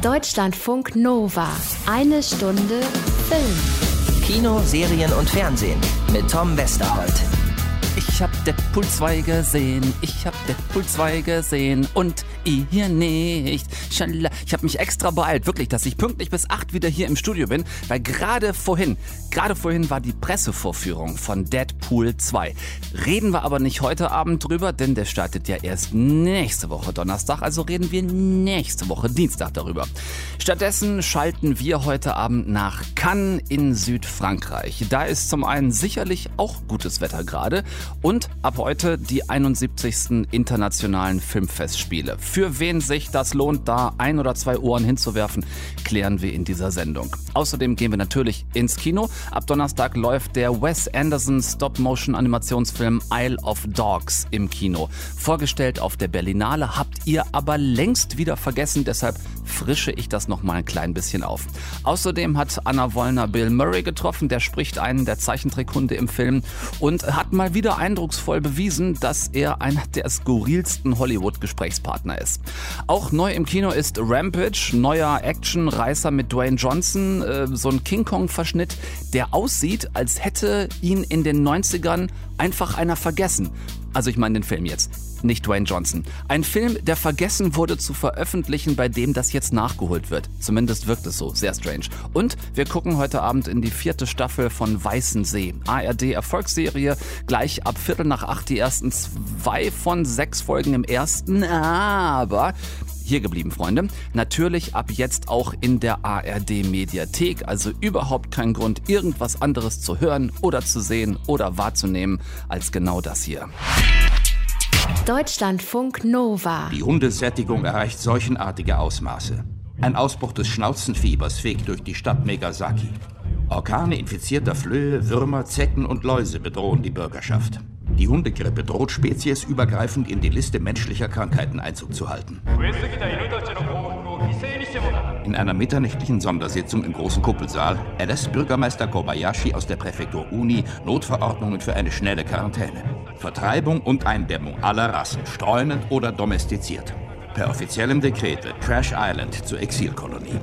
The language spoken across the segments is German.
Deutschlandfunk Nova. Eine Stunde Film. Kino, Serien und Fernsehen mit Tom Westerholt. Ich hab Deadpool 2 gesehen, und ihr nicht. Schalala. Ich habe mich extra beeilt, wirklich, dass ich pünktlich bis 8 wieder hier im Studio bin, weil gerade vorhin war die Pressevorführung von Deadpool 2. Reden wir aber nicht heute Abend drüber, denn der startet ja erst nächste Woche Donnerstag, also reden wir nächste Woche Dienstag darüber. Stattdessen schalten wir heute Abend nach Cannes in Südfrankreich. Da ist zum einen sicherlich auch gutes Wetter gerade und ab heute die 71. internationalen Filmfestspiele. Für wen sich das lohnt, da 1 oder 2 Ohren hinzuwerfen, klären wir in dieser Sendung. Außerdem gehen wir natürlich ins Kino. Ab Donnerstag läuft der Wes Anderson Stop-Motion-Animationsfilm Isle of Dogs im Kino. Vorgestellt auf der Berlinale, habt ihr aber längst wieder vergessen, deshalb frische ich das noch mal ein klein bisschen auf. Außerdem hat Anna Wollner Bill Murray getroffen, der spricht einen der Zeichentrickhunde im Film und hat mal wieder eindrucksvoll bewiesen, dass er einer der skurrilsten Hollywood-Gesprächspartner ist. Auch neu im Kino ist Rampage, neuer Action-Reißer mit Dwayne Johnson, so ein King Kong-Verschnitt, der aussieht, als hätte ihn in den 90ern einfach einer vergessen. Also ich meine den Film jetzt, nicht Dwayne Johnson. Ein Film, der vergessen wurde zu veröffentlichen, bei dem das jetzt nachgeholt wird. Zumindest wirkt es so, sehr strange. Und wir gucken heute Abend in die 4. Staffel von Weißensee. ARD-Erfolgsserie, gleich ab 7:45 die ersten 2 von 6 Folgen im ersten, aber hier geblieben, Freunde. Natürlich ab jetzt auch in der ARD-Mediathek, also überhaupt kein Grund, irgendwas anderes zu hören oder zu sehen oder wahrzunehmen als genau das hier. Deutschlandfunk Nova. Die Hundesättigung erreicht seuchenartige Ausmaße. Ein Ausbruch des Schnauzenfiebers fegt durch die Stadt Megasaki. Orkane infizierter Flöhe, Würmer, Zecken und Läuse bedrohen die Bürgerschaft. Die Hundegrippe droht speziesübergreifend in die Liste menschlicher Krankheiten Einzug zu halten. In einer mitternächtlichen Sondersitzung im großen Kuppelsaal erlässt Bürgermeister Kobayashi aus der Präfektur Uni Notverordnungen für eine schnelle Quarantäne. Vertreibung und Eindämmung aller Rassen, streunend oder domestiziert. Per offiziellem Dekret wird Trash Island zur Exilkolonie.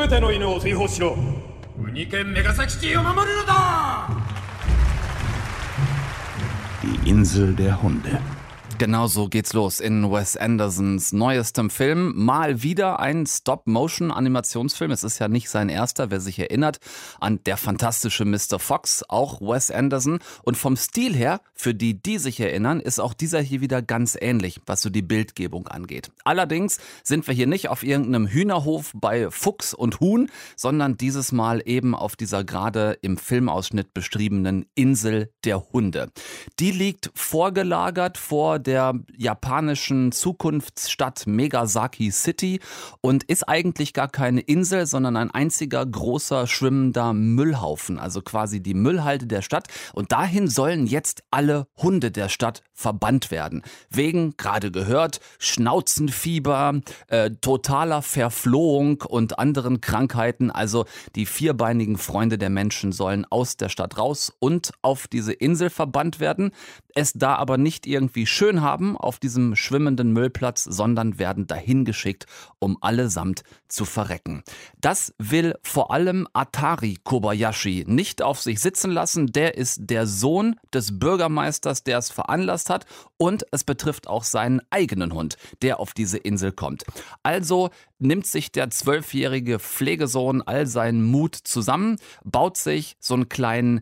Die Insel der Hunde. Genau so geht's los in Wes Andersons neuestem Film. Mal wieder ein Stop-Motion-Animationsfilm. Es ist ja nicht sein erster, wer sich erinnert an Der fantastische Mr. Fox, auch Wes Anderson. Und vom Stil her, für die sich erinnern, ist auch dieser hier wieder ganz ähnlich, was so die Bildgebung angeht. Allerdings sind wir hier nicht auf irgendeinem Hühnerhof bei Fuchs und Huhn, sondern dieses Mal eben auf dieser gerade im Filmausschnitt beschriebenen Insel der Hunde. Die liegt vorgelagert vor der japanischen Zukunftsstadt Megasaki City und ist eigentlich gar keine Insel, sondern ein einziger großer schwimmender Müllhaufen, also quasi die Müllhalde der Stadt. Und dahin sollen jetzt alle Hunde der Stadt verbannt werden. Wegen, gerade gehört, Schnauzenfieber, totaler Verflohung und anderen Krankheiten. Also die vierbeinigen Freunde der Menschen sollen aus der Stadt raus und auf diese Insel verbannt werden. Es da aber nicht irgendwie schön haben auf diesem schwimmenden Müllplatz, sondern werden dahin geschickt, um allesamt zu verrecken. Das will vor allem Atari Kobayashi nicht auf sich sitzen lassen. Der ist der Sohn des Bürgermeisters, der es veranlasst hat, und es betrifft auch seinen eigenen Hund, der auf diese Insel kommt. Also nimmt sich der 12-jährige Pflegesohn all seinen Mut zusammen, baut sich so einen kleinen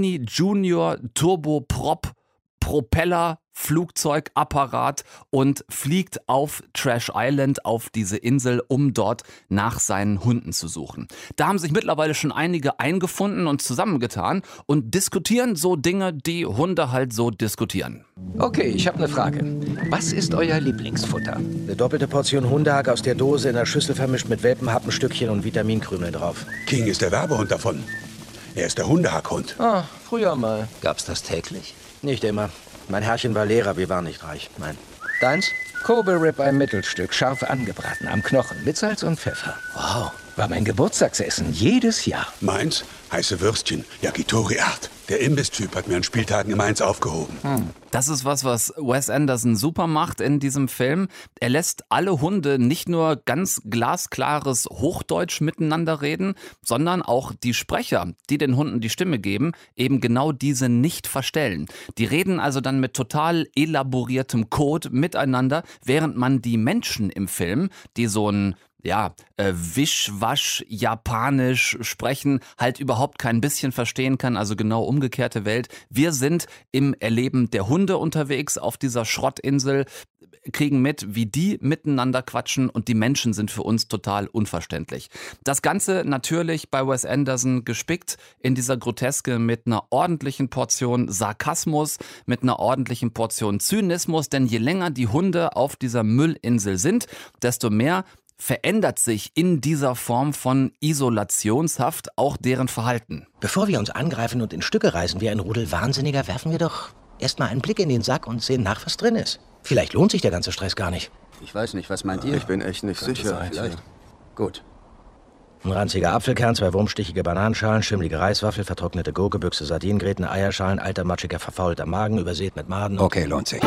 Mini-Junior-Turboprop Flugzeugapparat und fliegt auf Trash Island, auf diese Insel, um dort nach seinen Hunden zu suchen. Da haben sich mittlerweile schon einige eingefunden und zusammengetan und diskutieren so Dinge, die Hunde halt so diskutieren. Okay, ich habe eine Frage. Was ist euer Lieblingsfutter? Eine doppelte Portion Hundehack aus der Dose in der Schüssel vermischt mit Welpenhappenstückchen und Vitaminkrümeln drauf. King ist der Werbehund davon. Er ist der Hundehackhund. Ah, früher mal. Gab's das täglich? Nicht immer. Mein Herrchen war Lehrer, wir waren nicht reich. Nein. Deins? Kobe Rib, ein Mittelstück, scharf angebraten am Knochen, mit Salz und Pfeffer. Wow. War mein Geburtstagsessen, jedes Jahr. Meins? Heiße Würstchen, Yakitori-Art. Der Imbiss-Typ hat mir an Spieltagen immer eins aufgehoben. Das ist was Wes Anderson super macht in diesem Film. Er lässt alle Hunde nicht nur ganz glasklares Hochdeutsch miteinander reden, sondern auch die Sprecher, die den Hunden die Stimme geben, eben genau diese nicht verstellen. Die reden also dann mit total elaboriertem Code miteinander, während man die Menschen im Film, die so ein Wischwasch, Japanisch sprechen, halt überhaupt kein bisschen verstehen kann, also genau umgekehrte Welt. Wir sind im Erleben der Hunde unterwegs auf dieser Schrottinsel, kriegen mit, wie die miteinander quatschen und die Menschen sind für uns total unverständlich. Das Ganze natürlich bei Wes Anderson gespickt in dieser Groteske mit einer ordentlichen Portion Sarkasmus, mit einer ordentlichen Portion Zynismus, denn je länger die Hunde auf dieser Müllinsel sind, desto mehr verändert sich in dieser Form von Isolationshaft auch deren Verhalten. Bevor wir uns angreifen und in Stücke reißen wie ein Rudel Wahnsinniger, werfen wir doch erstmal einen Blick in den Sack und sehen nach, was drin ist. Vielleicht lohnt sich der ganze Stress gar nicht. Ich weiß nicht, was meint ihr? Ich bin echt nicht sicher. Vielleicht. Gut. Ein ranziger Apfelkern, 2 wurmstichige Bananenschalen, schimmlige Reiswaffel, vertrocknete Gurke, Büchse Sardinengräten, Eierschalen, alter, matschiger, verfaulter Magen, übersät mit Maden. Okay, lohnt sich.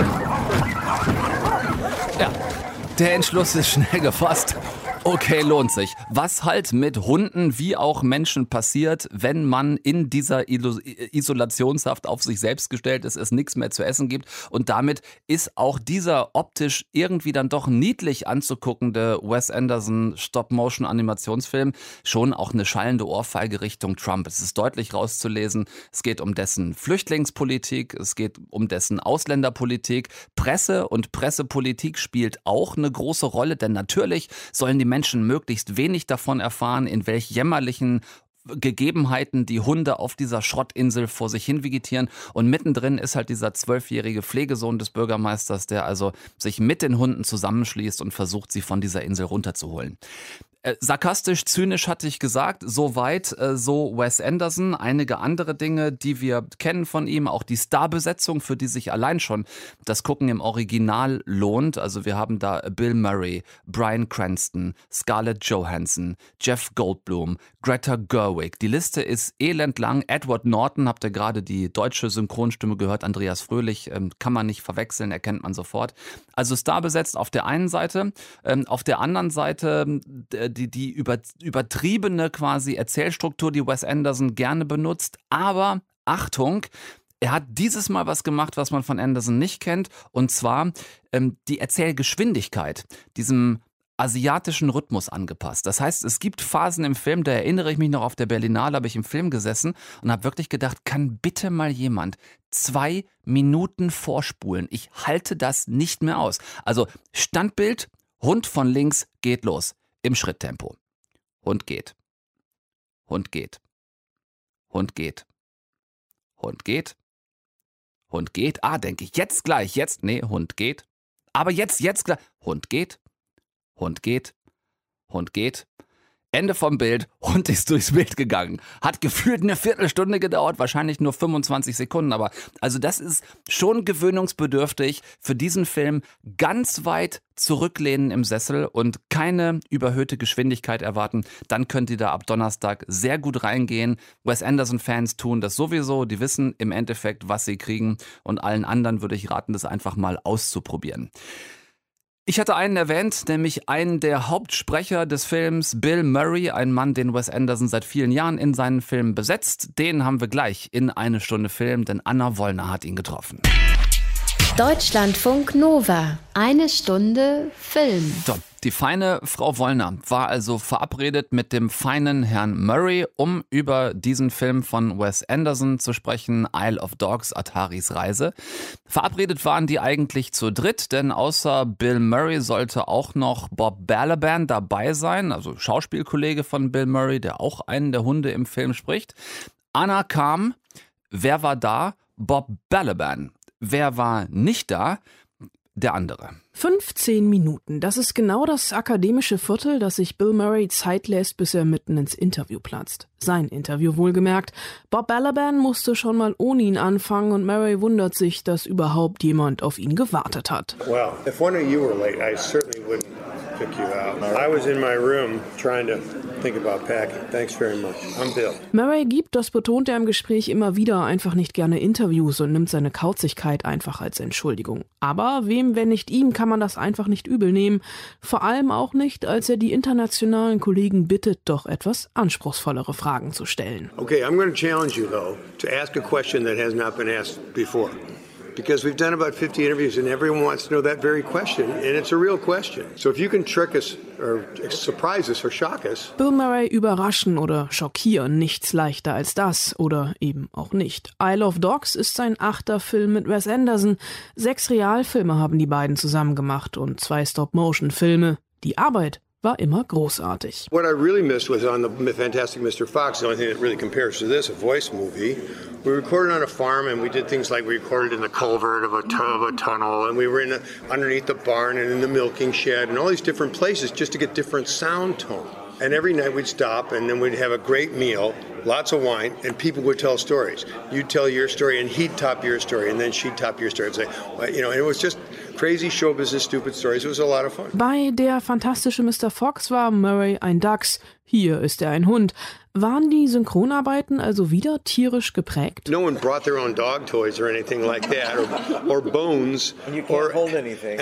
Ja, der Entschluss ist schnell gefasst. Okay, lohnt sich. Was halt mit Hunden wie auch Menschen passiert, wenn man in dieser Isolationshaft auf sich selbst gestellt ist, es nichts mehr zu essen gibt. Und damit ist auch dieser optisch irgendwie dann doch niedlich anzuguckende Wes Anderson Stop-Motion-Animationsfilm schon auch eine schallende Ohrfeige Richtung Trump. Es ist deutlich rauszulesen. Es geht um dessen Flüchtlingspolitik, es geht um dessen Ausländerpolitik. Presse und Pressepolitik spielt auch eine große Rolle, denn natürlich sollen die Menschen möglichst wenig davon erfahren, in welch jämmerlichen Gegebenheiten die Hunde auf dieser Schrottinsel vor sich hin vegetieren. Und mittendrin ist halt dieser 12-jährige Pflegesohn des Bürgermeisters, der also sich mit den Hunden zusammenschließt und versucht, sie von dieser Insel runterzuholen. Sarkastisch, zynisch hatte ich gesagt, soweit so Wes Anderson. Einige andere Dinge, die wir kennen von ihm, auch die Starbesetzung, für die sich allein schon das Gucken im Original lohnt. Also wir haben da Bill Murray, Bryan Cranston, Scarlett Johansson, Jeff Goldblum, Greta Gerwig. Die Liste ist elendlang. Edward Norton, habt ihr gerade die deutsche Synchronstimme gehört, Andreas Fröhlich, kann man nicht verwechseln, erkennt man sofort. Also starbesetzt auf der einen Seite, auf der anderen Seite die übertriebene quasi Erzählstruktur, die Wes Anderson gerne benutzt. Aber Achtung, er hat dieses Mal was gemacht, was man von Anderson nicht kennt. Und zwar die Erzählgeschwindigkeit, diesem asiatischen Rhythmus angepasst. Das heißt, es gibt Phasen im Film, da erinnere ich mich noch, auf der Berlinale habe ich im Film gesessen und habe wirklich gedacht, kann bitte mal jemand 2 Minuten vorspulen? Ich halte das nicht mehr aus. Also Standbild, Hund von links geht los. Im Schritttempo. Hund geht. Hund geht. Hund geht. Hund geht. Hund geht. Ah, denke ich, jetzt gleich, jetzt. Nee, Hund geht. Aber jetzt gleich. Hund geht. Hund geht. Hund geht. Ende vom Bild, Hund ist durchs Bild gegangen. Hat gefühlt eine Viertelstunde gedauert, wahrscheinlich nur 25 Sekunden. Aber also das ist schon gewöhnungsbedürftig für diesen Film. Ganz weit zurücklehnen im Sessel und keine überhöhte Geschwindigkeit erwarten. Dann könnt ihr da ab Donnerstag sehr gut reingehen. Wes Anderson-Fans tun das sowieso. Die wissen im Endeffekt, was sie kriegen. Und allen anderen würde ich raten, das einfach mal auszuprobieren. Ich hatte einen erwähnt, nämlich einen der Hauptsprecher des Films, Bill Murray, ein Mann, den Wes Anderson seit vielen Jahren in seinen Filmen besetzt. Den haben wir gleich in eine Stunde Film, denn Anna Wollner hat ihn getroffen. Deutschlandfunk Nova. Eine Stunde Film. So, die feine Frau Wollner war also verabredet mit dem feinen Herrn Murray, um über diesen Film von Wes Anderson zu sprechen, Isle of Dogs, Ataris Reise. Verabredet waren die eigentlich zu dritt, denn außer Bill Murray sollte auch noch Bob Balaban dabei sein, also Schauspielkollege von Bill Murray, der auch einen der Hunde im Film spricht. Anna kam. Wer war da? Bob Balaban. Wer war nicht da? Der andere. 15 Minuten. Das ist genau das akademische Viertel, das sich Bill Murray Zeit lässt, bis er mitten ins Interview platzt. Sein Interview wohlgemerkt. Bob Balaban musste schon mal ohne ihn anfangen und Murray wundert sich, dass überhaupt jemand auf ihn gewartet hat. Well, if one of you were late, I certainly wouldn't pick you out. I was in my room trying to think about packing. Thanks very much. I'm Bill. Murray gibt, das betont er im Gespräch immer wieder, einfach nicht gerne Interviews und nimmt seine Kauzigkeit einfach als Entschuldigung. Aber wem, wenn nicht ihm, kann man das einfach nicht übel nehmen. Vor allem auch nicht, als er die internationalen Kollegen bittet, doch etwas anspruchsvollere Fragen zu stellen. Okay, I'm going to challenge you, though, to ask a question that has not been asked before. Because we've done about 50 interviews and everyone wants to know that very question, and it's a real question. So if you can trick us or surprise us or shock us. Bill Murray überraschen oder schockieren, nichts leichter als das oder eben auch nicht. Isle of Dogs ist sein 8. Film mit Wes Anderson. 6 Realfilme haben die beiden zusammen gemacht und 2 Stop-Motion-Filme. Die Arbeit war immer großartig. What I really missed was on the Fantastic Mr. Fox, the only thing that really compares to this, a voice movie. We recorded on a farm and we did things like we recorded in the culvert of a tunnel and we were underneath the barn and in the milking shed and all these different places just to get different sound tone. And every night we'd stop and then we'd have a great meal, lots of wine, and people would tell stories. You'd tell your story and he'd top your story and then she'd top your story and say, and it was just crazy show business, stupid stories. It was a lot of fun. Bei Der fantastische Mr. Fox war Murray ein Dachs, hier ist er ein Hund. Waren die Synchronarbeiten also wieder tierisch geprägt? No one brought their own dog toys or anything like that, or bones. And you can't hold anything.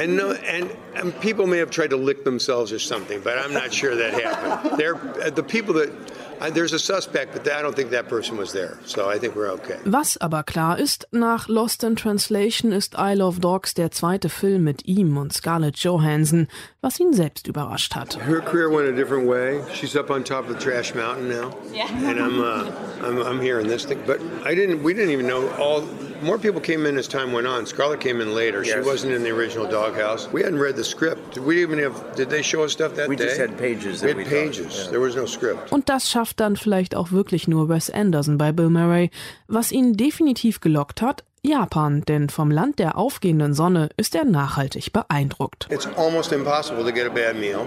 And people may have tried to lick themselves or something, but I'm not sure that happened. The people that... There's a suspect, but I don't think that person was there. So I think we're okay. Was aber klar ist, nach Lost in Translation ist Isle of Dogs der 2. Film mit ihm und Scarlett Johansson, was ihn selbst überrascht hat. Her career went a different way. She's up on top of the Trash Mountain now. Yeah. And I'm here in this thing. But we didn't even know more people came in as time went on. Scarlett came in later. Yes. She wasn't in the original Doghouse. We hadn't read the script. Did they show us stuff that day? We just had pages. We had pages. Yeah. There was no script. Und das schafft dann vielleicht auch wirklich nur Wes Anderson bei Bill Murray. Was ihn definitiv gelockt hat, Japan, denn vom Land der aufgehenden Sonne ist er nachhaltig beeindruckt. It's almost impossible to get a bad meal.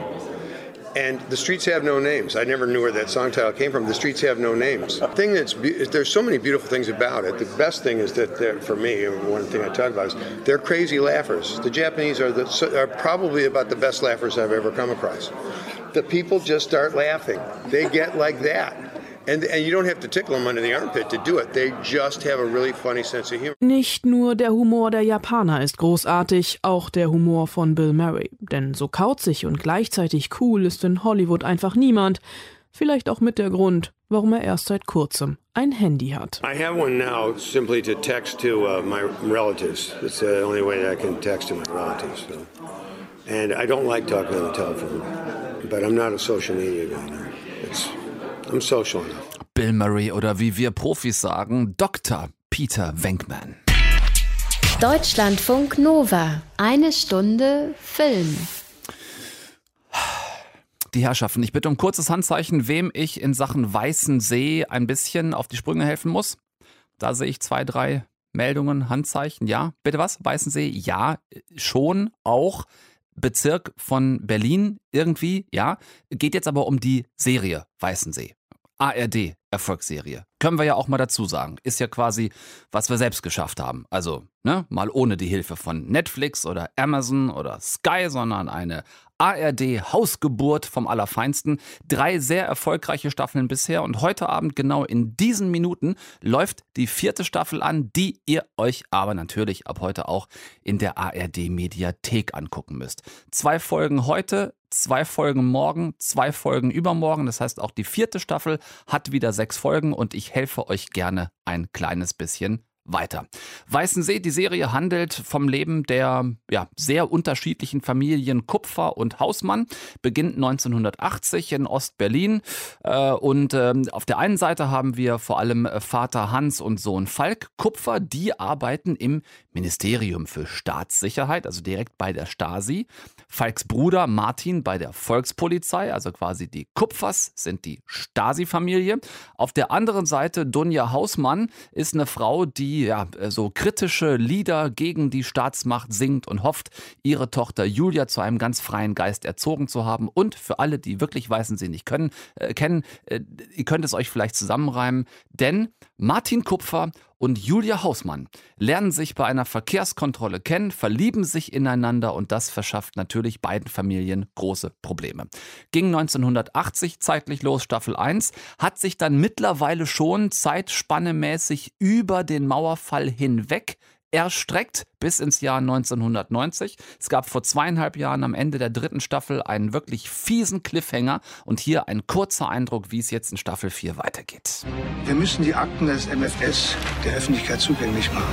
And the streets have no names. I never knew where that song title came from. The streets have no names. There's so many beautiful things about it. The best thing is that for me, one thing I talk about is they're crazy laughers. The Japanese are probably about the best laughers I've ever come across. The people just start laughing. They get like that. And you don't have to tickle them under the armpit to do it. They just have a really funny sense of humor. Nicht nur der Humor der Japaner ist großartig, auch der Humor von Bill Murray. Denn so kauzig und gleichzeitig cool ist in Hollywood einfach niemand. Vielleicht auch mit der Grund, warum er erst seit kurzem ein Handy hat. I have one now simply to text to my relatives. It's the only way that I can text to my relatives. So. And I don't like talking on the telephone, but I'm not a social media guy now. I'm social enough. Bill Murray oder wie wir Profis sagen, Dr. Peter Venkman. Deutschlandfunk Nova. 1 Stunde Film. Die Herrschaften, ich bitte um kurzes Handzeichen, wem ich in Sachen Weißen See ein bisschen auf die Sprünge helfen muss. Da sehe ich 2, 3 Meldungen, Handzeichen. Ja, bitte was? Weißensee? Ja, schon auch. Bezirk von Berlin irgendwie, ja. Geht jetzt aber um die Serie Weißensee. ARD, Erfolgsserie. Können wir ja auch mal dazu sagen. Ist ja quasi, was wir selbst geschafft haben. Also, mal ohne die Hilfe von Netflix oder Amazon oder Sky, sondern eine ARD-Hausgeburt vom Allerfeinsten. 3 sehr erfolgreiche Staffeln bisher und heute Abend, genau in diesen Minuten, läuft die 4. Staffel an, die ihr euch aber natürlich ab heute auch in der ARD-Mediathek angucken müsst. 2 Folgen heute, 2 Folgen morgen, 2 Folgen übermorgen. Das heißt, auch die 4. Staffel hat wieder 6 Folgen und ich helfe euch gerne ein kleines bisschen weiter. Weißensee, die Serie handelt vom Leben der sehr unterschiedlichen Familien Kupfer und Hausmann, beginnt 1980 in Ostberlin und auf der einen Seite haben wir vor allem Vater Hans und Sohn Falk Kupfer, die arbeiten im Ministerium für Staatssicherheit, also direkt bei der Stasi. Falks Bruder Martin bei der Volkspolizei, also quasi die Kupfers sind die Stasi-Familie. Auf der anderen Seite Dunja Hausmann ist eine Frau, die so kritische Lieder gegen die Staatsmacht singt und hofft, ihre Tochter Julia zu einem ganz freien Geist erzogen zu haben. Und für alle, die wirklich Weißensee nicht kennen, ihr könnt es euch vielleicht zusammenreimen, denn Martin Kupfer und Julia Hausmann lernen sich bei einer Verkehrskontrolle kennen, verlieben sich ineinander und das verschafft natürlich beiden Familien große Probleme. Ging 1980 zeitlich los, Staffel 1, hat sich dann mittlerweile schon zeitspannemäßig über den Mauerfall hinweg erstreckt bis ins Jahr 1990. Es gab vor 2,5 Jahren am Ende der 3. Staffel einen wirklich fiesen Cliffhanger und hier ein kurzer Eindruck, wie es jetzt in Staffel 4 weitergeht. Wir müssen die Akten des MFS der Öffentlichkeit zugänglich machen.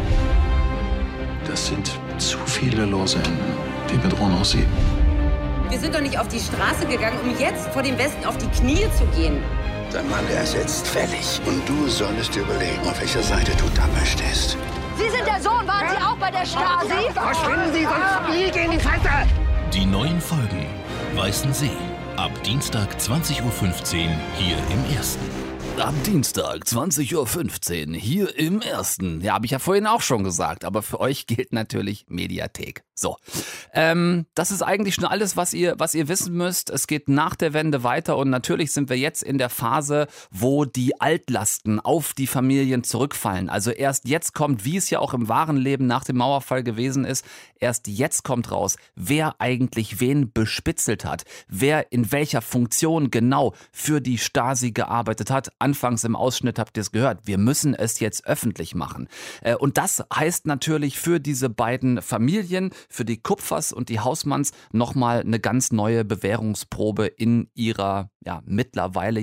Das sind zu viele lose Enden. Die bedrohen auch Sie. Wir sind doch nicht auf die Straße gegangen, um jetzt vor dem Westen auf die Knie zu gehen. Dein Mann, der ist jetzt fällig. Und du solltest dir überlegen, auf welcher Seite du dabei stehst. Sie sind der Sohn, waren Sie auch bei der Stasi? Verschwinden Sie, sonst fliege in die Fresse! Die neuen Folgen Weißen See. Ab Dienstag 20.15 Uhr hier im Ersten. Am Dienstag 20.15 Uhr hier im Ersten. Ja, habe ich ja vorhin auch schon gesagt, aber für euch gilt natürlich Mediathek. So, das ist eigentlich schon alles, was ihr wissen müsst. Es geht nach der Wende weiter und natürlich sind wir jetzt in der Phase, wo die Altlasten auf die Familien zurückfallen. Also erst jetzt kommt, wie es ja auch im wahren Leben nach dem Mauerfall gewesen ist, erst jetzt kommt raus, wer eigentlich wen bespitzelt hat, wer in welcher Funktion genau für die Stasi gearbeitet hat. Anfangs im Ausschnitt habt ihr es gehört, wir müssen es jetzt öffentlich machen. Und das heißt natürlich für diese beiden Familien, für die Kupfers und die Hausmanns nochmal eine ganz neue Bewährungsprobe in ihrer mittlerweile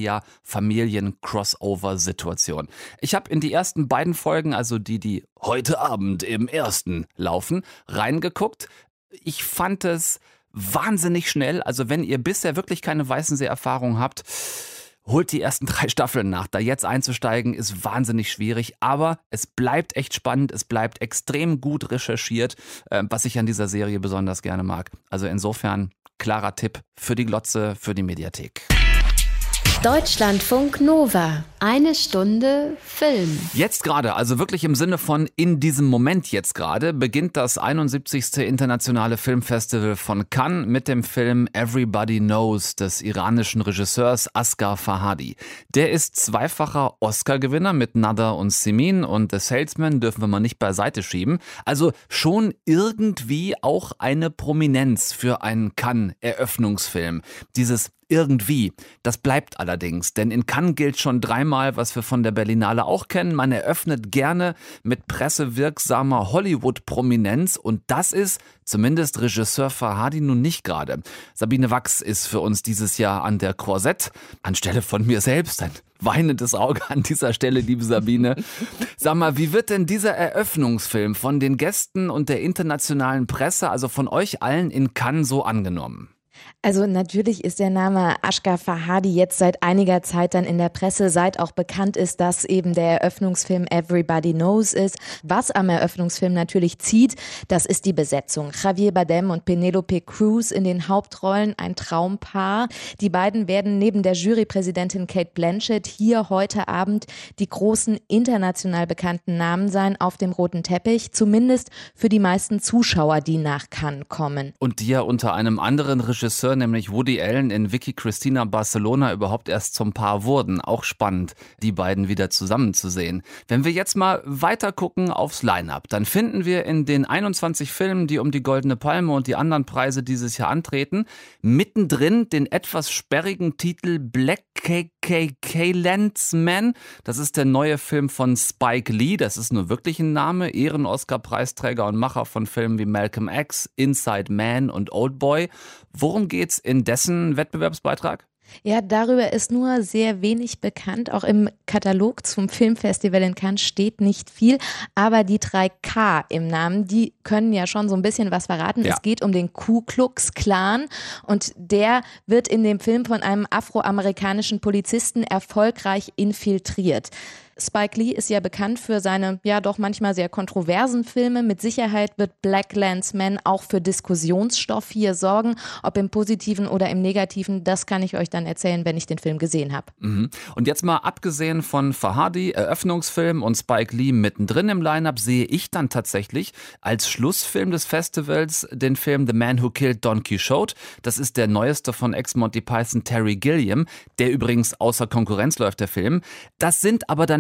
Familien-Crossover-Situation. Ich habe in die ersten beiden Folgen, also die heute Abend im Ersten laufen, reingeguckt. Ich fand es wahnsinnig schnell. Also wenn ihr bisher wirklich keine Weißensee-Erfahrung habt, holt die ersten 3 Staffeln nach. Da jetzt einzusteigen ist wahnsinnig schwierig, aber es bleibt echt spannend, es bleibt extrem gut recherchiert, was ich an dieser Serie besonders gerne mag. Also insofern klarer Tipp für die Glotze, für die Mediathek. Deutschlandfunk Nova. 1 Stunde Film. Jetzt gerade, also wirklich im Sinne von in diesem Moment jetzt gerade, beginnt das 71. Internationale Filmfestival von Cannes mit dem Film Everybody Knows des iranischen Regisseurs Asghar Farhadi. Der ist 2-facher Oscar-Gewinner mit Nada und Simin und The Salesman dürfen wir mal nicht beiseite schieben. Also schon irgendwie auch eine Prominenz für einen Cannes-Eröffnungsfilm. Dieses irgendwie. Das bleibt allerdings, denn in Cannes gilt schon 3-mal, was wir von der Berlinale auch kennen. Man eröffnet gerne mit pressewirksamer Hollywood-Prominenz und das ist zumindest Regisseur Farhadi nun nicht gerade. Sabine Wachs ist für uns dieses Jahr an der Korsett, anstelle von mir selbst. Ein weinendes Auge an dieser Stelle, liebe Sabine. Sag mal, wie wird denn dieser Eröffnungsfilm von den Gästen und der internationalen Presse, also von euch allen in Cannes, so angenommen? Also natürlich ist der Name Asghar Farhadi jetzt seit einiger Zeit dann in der Presse, seit auch bekannt ist, dass eben der Eröffnungsfilm Everybody Knows ist. Was am Eröffnungsfilm natürlich zieht, das ist die Besetzung. Javier Bardem und Penelope Cruz in den Hauptrollen, ein Traumpaar. Die beiden werden neben der Jurypräsidentin Cate Blanchett hier heute Abend die großen international bekannten Namen sein auf dem roten Teppich, zumindest für die meisten Zuschauer, die nach Cannes kommen. Und die ja unter einem anderen Regisseur, nämlich Woody Allen, in Vicky Cristina Barcelona überhaupt erst zum Paar wurden. Auch spannend, die beiden wieder zusammenzusehen. Wenn wir jetzt mal weiter gucken aufs Line-Up, dann finden wir in den 21 Filmen, die um die Goldene Palme und die anderen Preise dieses Jahr antreten, mittendrin den etwas sperrigen Titel Black KKK Landsman. Das ist der neue Film von Spike Lee. Das ist nur wirklich ein Name. Ehren-Oscar-Preisträger und Macher von Filmen wie Malcolm X, Inside Man und Oldboy. Worum geht's in dessen Wettbewerbsbeitrag? Ja, darüber ist nur sehr wenig bekannt. Auch im Katalog zum Filmfestival in Cannes steht nicht viel. Aber die 3 K im Namen, die können ja schon so ein bisschen was verraten. Ja. Es geht um den Ku Klux Klan und der wird in dem Film von einem afroamerikanischen Polizisten erfolgreich infiltriert. Spike Lee ist ja bekannt für seine doch manchmal sehr kontroversen Filme. Mit Sicherheit wird Black Landsman auch für Diskussionsstoff hier sorgen. Ob im Positiven oder im Negativen, das kann ich euch dann erzählen, wenn ich den Film gesehen habe. Und jetzt mal abgesehen von Farhadi, Eröffnungsfilm und Spike Lee mittendrin im Line-Up, sehe ich dann tatsächlich als Schlussfilm des Festivals den Film The Man Who Killed Don Quixote. Das ist der neueste von Ex-Monty Python Terry Gilliam, der übrigens außer Konkurrenz läuft, der Film. Das sind aber dann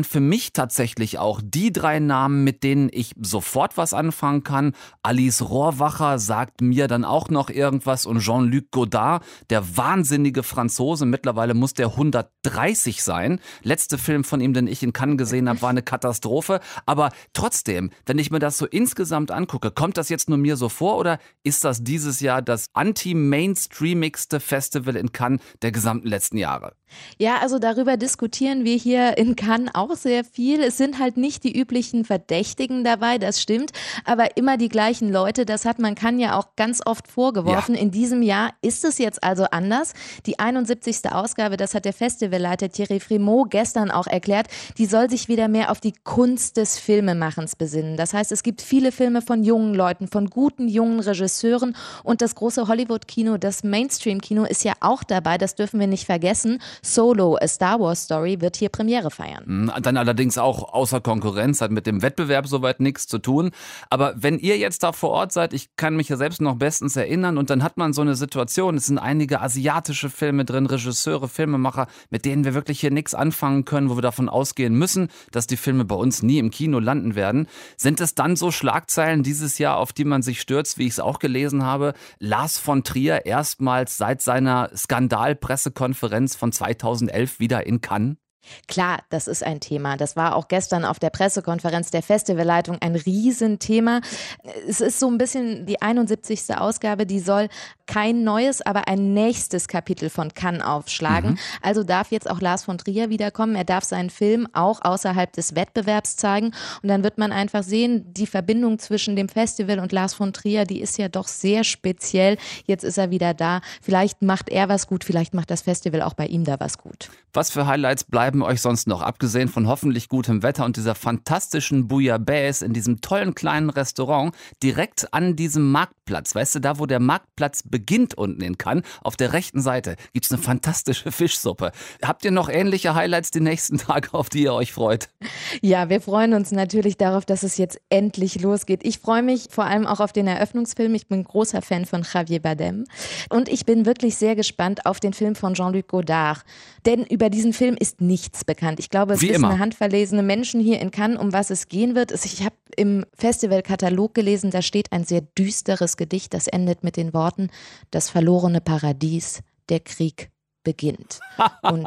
waren für mich tatsächlich auch die 3 Namen, mit denen ich sofort was anfangen kann. Alice Rohrwacher sagt mir dann auch noch irgendwas und Jean-Luc Godard, der wahnsinnige Franzose, mittlerweile muss der 130 sein. Letzte Film von ihm, den ich in Cannes gesehen habe, war eine Katastrophe. Aber trotzdem, wenn ich mir das so insgesamt angucke, kommt das jetzt nur mir so vor oder ist das dieses Jahr das anti-mainstreamigste Festival in Cannes der gesamten letzten Jahre? Ja, also darüber diskutieren wir hier in Cannes auch sehr viel. Es sind halt nicht die üblichen Verdächtigen dabei, das stimmt, aber immer die gleichen Leute, das hat man Cannes ja auch ganz oft vorgeworfen. Ja. In diesem Jahr ist es jetzt also anders. Die 71. Ausgabe, das hat der Festivalleiter Thierry Frémaux gestern auch erklärt, die soll sich wieder mehr auf die Kunst des Filmemachens besinnen. Das heißt, es gibt viele Filme von jungen Leuten, von guten jungen Regisseuren und das große Hollywood-Kino, das Mainstream-Kino ist ja auch dabei, das dürfen wir nicht vergessen. Solo, A Star Wars Story, wird hier Premiere feiern. Dann allerdings auch außer Konkurrenz, hat mit dem Wettbewerb soweit nichts zu tun. Aber wenn ihr jetzt da vor Ort seid, ich kann mich ja selbst noch bestens erinnern und dann hat man so eine Situation, es sind einige asiatische Filme drin, Regisseure, Filmemacher, mit denen wir wirklich hier nichts anfangen können, wo wir davon ausgehen müssen, dass die Filme bei uns nie im Kino landen werden. Sind es dann so Schlagzeilen dieses Jahr, auf die man sich stürzt, wie ich es auch gelesen habe? Lars von Trier erstmals seit seiner Skandalpressekonferenz von 2011 wieder in Cannes? Klar, das ist ein Thema. Das war auch gestern auf der Pressekonferenz der Festivalleitung ein Riesenthema. Es ist so ein bisschen die 71. Ausgabe, die soll kein neues, aber ein nächstes Kapitel von Cannes aufschlagen. Also darf jetzt auch Lars von Trier wiederkommen. Er darf seinen Film auch außerhalb des Wettbewerbs zeigen. Und dann wird man einfach sehen, die Verbindung zwischen dem Festival und Lars von Trier, die ist ja doch sehr speziell. Jetzt ist er wieder da. Vielleicht macht er was gut, vielleicht macht das Festival auch bei ihm da was gut. Was für Highlights bleiben euch sonst noch, abgesehen von hoffentlich gutem Wetter und dieser fantastischen Bouillabaisse in diesem tollen kleinen Restaurant direkt an diesem Marktplatz? Weißt du, da wo der Marktplatz beginnt unten in Cannes, auf der rechten Seite gibt es eine fantastische Fischsuppe. Habt ihr noch ähnliche Highlights die nächsten Tage, auf die ihr euch freut? Ja, wir freuen uns natürlich darauf, dass es jetzt endlich losgeht. Ich freue mich vor allem auch auf den Eröffnungsfilm. Ich bin großer Fan von Javier Bardem und ich bin wirklich sehr gespannt auf den Film von Jean-Luc Godard. Denn über diesen Film ist nichts bekannt. Ich glaube, es wissen eine handverlesene Menschen hier in Cannes, um was es gehen wird. Ich habe im Festivalkatalog gelesen, da steht ein sehr düsteres Gedicht, das endet mit den Worten: Das verlorene Paradies, der Krieg beginnt. Und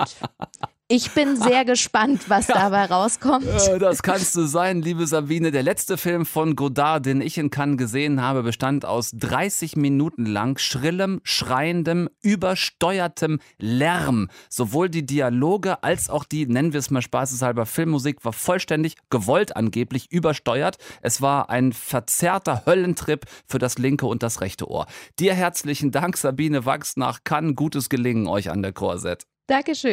ich bin sehr gespannt, was dabei rauskommt. Das kannst du sein, liebe Sabine. Der letzte Film von Godard, den ich in Cannes gesehen habe, bestand aus 30 Minuten lang schrillem, schreiendem, übersteuertem Lärm. Sowohl die Dialoge als auch die, nennen wir es mal spaßeshalber, Filmmusik war vollständig, gewollt angeblich, übersteuert. Es war ein verzerrter Höllentrip für das linke und das rechte Ohr. Dir herzlichen Dank, Sabine Wachs nach Cannes. Gutes Gelingen euch an der Korsett. Dankeschön.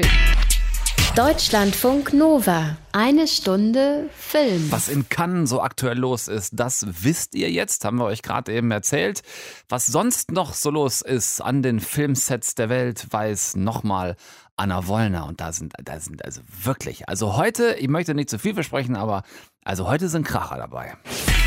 Deutschlandfunk Nova. 1 Stunde Film. Was in Cannes so aktuell los ist, das wisst ihr jetzt, haben wir euch gerade eben erzählt. Was sonst noch so los ist an den Filmsets der Welt, weiß nochmal Anna Wollner. Und da sind also wirklich, also heute, ich möchte nicht zu viel versprechen, aber also heute sind Kracher dabei.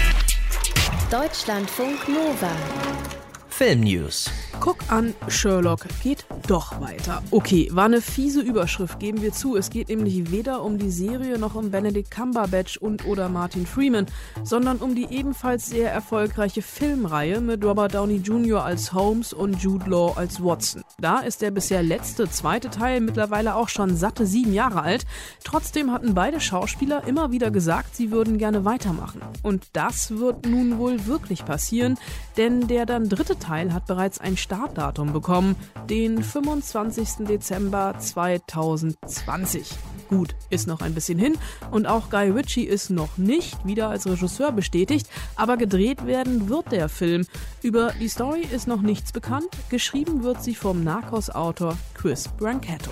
Deutschlandfunk Nova. Filmnews. Guck an, Sherlock geht doch weiter. Okay, war eine fiese Überschrift, geben wir zu. Es geht nämlich weder um die Serie noch um Benedict Cumberbatch oder Martin Freeman, sondern um die ebenfalls sehr erfolgreiche Filmreihe mit Robert Downey Jr. als Holmes und Jude Law als Watson. Da ist der bisher letzte, zweite Teil mittlerweile auch schon satte 7 Jahre alt. Trotzdem hatten beide Schauspieler immer wieder gesagt, sie würden gerne weitermachen. Und das wird nun wohl wirklich passieren, denn der dann 3. Teil hat bereits ein Startdatum bekommen, den 25. Dezember 2020. Gut, ist noch ein bisschen hin und auch Guy Ritchie ist noch nicht wieder als Regisseur bestätigt, aber gedreht werden wird der Film. Über die Story ist noch nichts bekannt, geschrieben wird sie vom Narcos-Autor Chris Branchetto.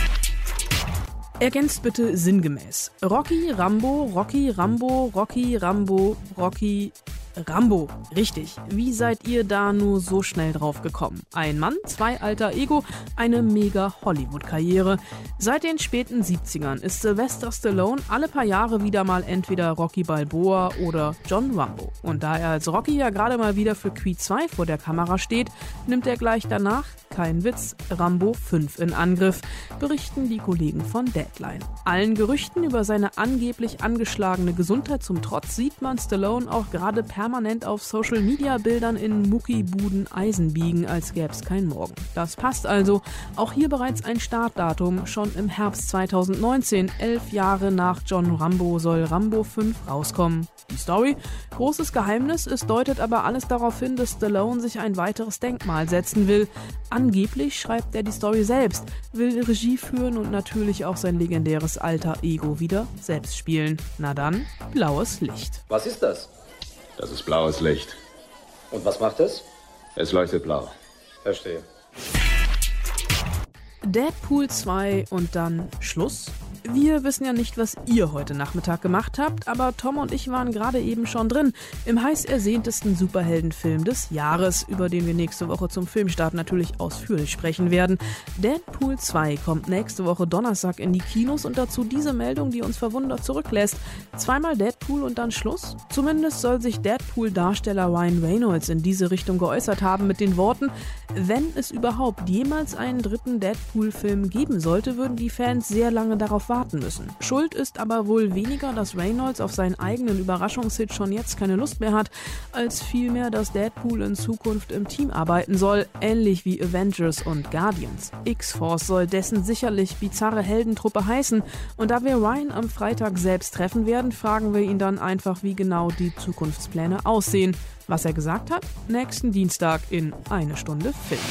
Ergänzt bitte sinngemäß. Rocky, Rambo, Rocky, Rambo, Rocky, Rambo, Rocky, Rambo, richtig. Wie seid ihr da nur so schnell drauf gekommen? Ein Mann, 2 alter Ego, eine mega Hollywood-Karriere. Seit den späten 70ern ist Sylvester Stallone alle paar Jahre wieder mal entweder Rocky Balboa oder John Rambo. Und da er als Rocky ja gerade mal wieder für Creed 2 vor der Kamera steht, nimmt er gleich danach, kein Witz, Rambo 5 in Angriff, berichten die Kollegen von Deadline. Allen Gerüchten über seine angeblich angeschlagene Gesundheit zum Trotz sieht man Stallone auch gerade permanent auf Social-Media-Bildern in Muckibuden Eisen biegen, als gäbe es kein Morgen. Das passt also. Auch hier bereits ein Startdatum. Schon im Herbst 2019, 11 Jahre nach John Rambo, soll Rambo 5 rauskommen. Die Story? Großes Geheimnis, es deutet aber alles darauf hin, dass Stallone sich ein weiteres Denkmal setzen will. Angeblich schreibt er die Story selbst, will Regie führen und natürlich auch sein legendäres alter Ego wieder selbst spielen. Na dann, blaues Licht. Was ist das? Das ist blaues Licht. Und was macht es? Es leuchtet blau. Verstehe. Deadpool 2 und dann Schluss? Wir wissen ja nicht, was ihr heute Nachmittag gemacht habt, aber Tom und ich waren gerade eben schon drin im heiß ersehntesten Superheldenfilm des Jahres, über den wir nächste Woche zum Filmstart natürlich ausführlich sprechen werden. Deadpool 2 kommt nächste Woche Donnerstag in die Kinos und dazu diese Meldung, die uns verwundert zurücklässt. Zweimal Deadpool und dann Schluss? Zumindest soll sich Deadpool-Darsteller Ryan Reynolds in diese Richtung geäußert haben mit den Worten: Wenn es überhaupt jemals einen dritten Deadpool-Film geben sollte, würden die Fans sehr lange darauf warten müssen. Schuld ist aber wohl weniger, dass Reynolds auf seinen eigenen Überraschungshit schon jetzt keine Lust mehr hat, als vielmehr, dass Deadpool in Zukunft im Team arbeiten soll, ähnlich wie Avengers und Guardians. X-Force soll dessen sicherlich bizarre Heldentruppe heißen, und da wir Ryan am Freitag selbst treffen werden, fragen wir ihn dann einfach, wie genau die Zukunftspläne aussehen. Was er gesagt hat? Nächsten Dienstag in Eine Stunde Film.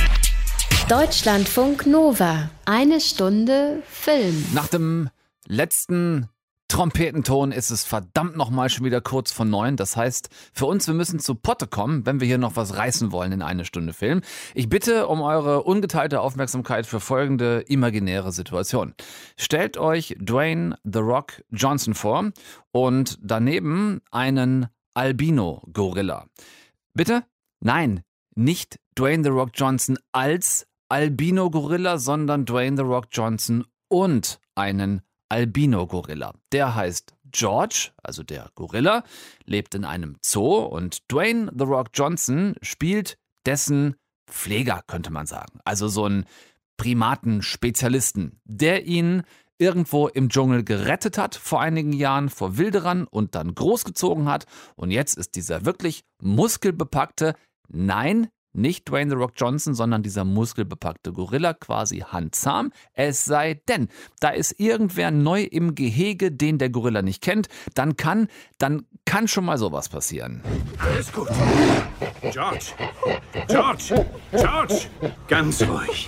Deutschlandfunk Nova. Eine Stunde Film. Nach dem letzten Trompetenton ist es verdammt nochmal schon wieder kurz vor 9. Das heißt, für uns, wir müssen zu Potte kommen, wenn wir hier noch was reißen wollen in Eine Stunde Film. Ich bitte um eure ungeteilte Aufmerksamkeit für folgende imaginäre Situation. Stellt euch Dwayne The Rock Johnson vor und daneben einen Albino-Gorilla. Bitte? Nein, nicht Dwayne The Rock Johnson als Albino-Gorilla, sondern Dwayne The Rock Johnson und einen Albino-Gorilla. Der heißt George, also der Gorilla, lebt in einem Zoo und Dwayne The Rock Johnson spielt dessen Pfleger, könnte man sagen. Also so ein Primatenspezialisten, der ihn irgendwo im Dschungel gerettet hat vor einigen Jahren vor Wilderern und dann großgezogen hat. Und jetzt ist dieser wirklich muskelbepackte, nein, nicht Dwayne The Rock Johnson, sondern dieser muskelbepackte Gorilla quasi handzahm. Es sei denn, da ist irgendwer neu im Gehege, den der Gorilla nicht kennt, dann kann schon mal sowas passieren. Alles gut. George! George! George! Ganz ruhig.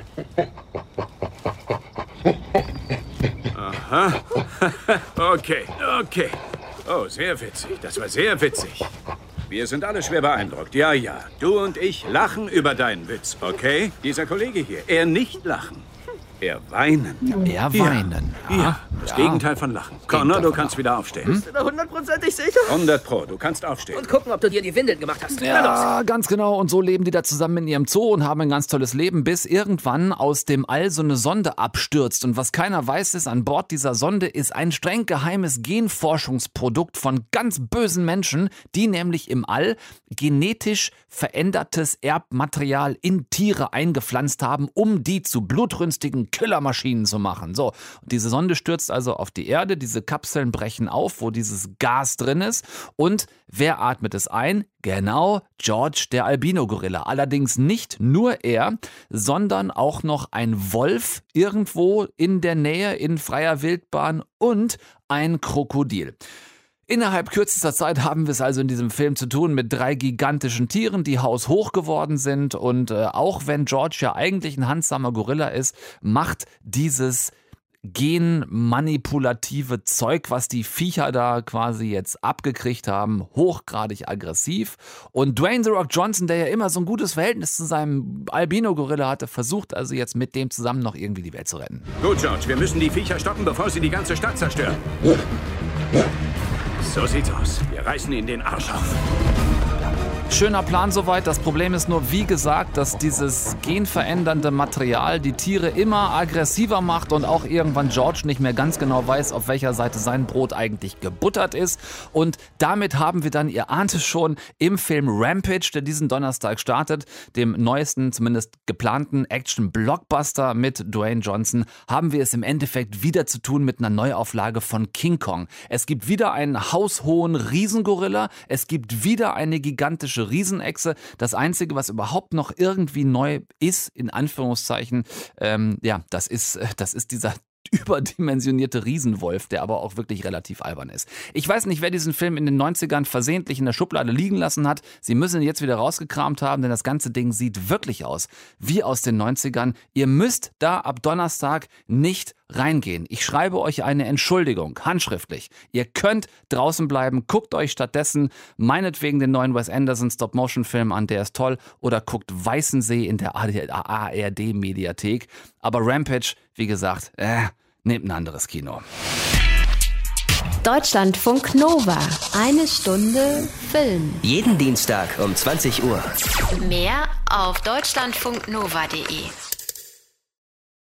Aha. Okay. Oh, sehr witzig. Das war sehr witzig. Wir sind alle schwer beeindruckt. Ja. Du und ich lachen über deinen Witz, okay? Dieser Kollege hier, er nicht lachen. Er weinen. Er weinen. Ja, das Gegenteil von lachen. Connor, du kannst wieder aufstehen. Bist du da 100%ig sicher? 100%, du kannst aufstehen. Und gucken, ob du dir die Windeln gemacht hast. Ja, ganz genau. Und so leben die da zusammen in ihrem Zoo und haben ein ganz tolles Leben, bis irgendwann aus dem All so eine Sonde abstürzt. Und was keiner weiß, ist, an Bord dieser Sonde ist ein streng geheimes Genforschungsprodukt von ganz bösen Menschen, die nämlich im All genetisch verändertes Erbmaterial in Tiere eingepflanzt haben, um die zu blutrünstigen Killermaschinen zu machen. So, und diese Sonde stürzt also auf die Erde, diese Kapseln brechen auf, wo dieses Gas drin ist. Und wer atmet es ein? Genau, George, der Albino-Gorilla. Allerdings nicht nur er, sondern auch noch ein Wolf irgendwo in der Nähe in freier Wildbahn und ein Krokodil. Innerhalb kürzester Zeit haben wir es also in diesem Film zu tun mit 3 gigantischen Tieren, die haushoch geworden sind. Und auch wenn George ja eigentlich ein handsamer Gorilla ist, macht dieses genmanipulative Zeug, was die Viecher da quasi jetzt abgekriegt haben, hochgradig aggressiv. Und Dwayne The Rock Johnson, der ja immer so ein gutes Verhältnis zu seinem Albino-Gorilla hatte, versucht also jetzt mit dem zusammen noch irgendwie die Welt zu retten. Gut, George, wir müssen die Viecher stoppen, bevor sie die ganze Stadt zerstören. So sieht's aus. Wir reißen ihnen den Arsch auf. Schöner Plan soweit. Das Problem ist nur, wie gesagt, dass dieses genverändernde Material die Tiere immer aggressiver macht und auch irgendwann George nicht mehr ganz genau weiß, auf welcher Seite sein Brot eigentlich gebuttert ist. Und damit haben wir dann, ihr ahnt es schon, im Film Rampage, der diesen Donnerstag startet, dem neuesten, zumindest geplanten Action-Blockbuster mit Dwayne Johnson, haben wir es im Endeffekt wieder zu tun mit einer Neuauflage von King Kong. Es gibt wieder einen haushohen Riesengorilla, es gibt wieder eine gigantische Riesenechse. Das Einzige, was überhaupt noch irgendwie neu ist, in Anführungszeichen, das ist dieser überdimensionierte Riesenwolf, der aber auch wirklich relativ albern ist. Ich weiß nicht, wer diesen Film in den 90ern versehentlich in der Schublade liegen lassen hat. Sie müssen ihn jetzt wieder rausgekramt haben, denn das ganze Ding sieht wirklich aus wie aus den 90ern. Ihr müsst da ab Donnerstag nicht reingehen. Ich schreibe euch eine Entschuldigung, handschriftlich. Ihr könnt draußen bleiben, guckt euch stattdessen meinetwegen den neuen Wes Anderson Stop-Motion-Film an, der ist toll, oder guckt Weißensee in der ARD-Mediathek. Aber Rampage, wie gesagt, nehmt ein anderes Kino. Deutschlandfunk Nova. Eine Stunde Film. Jeden Dienstag um 20 Uhr. Mehr auf deutschlandfunknova.de.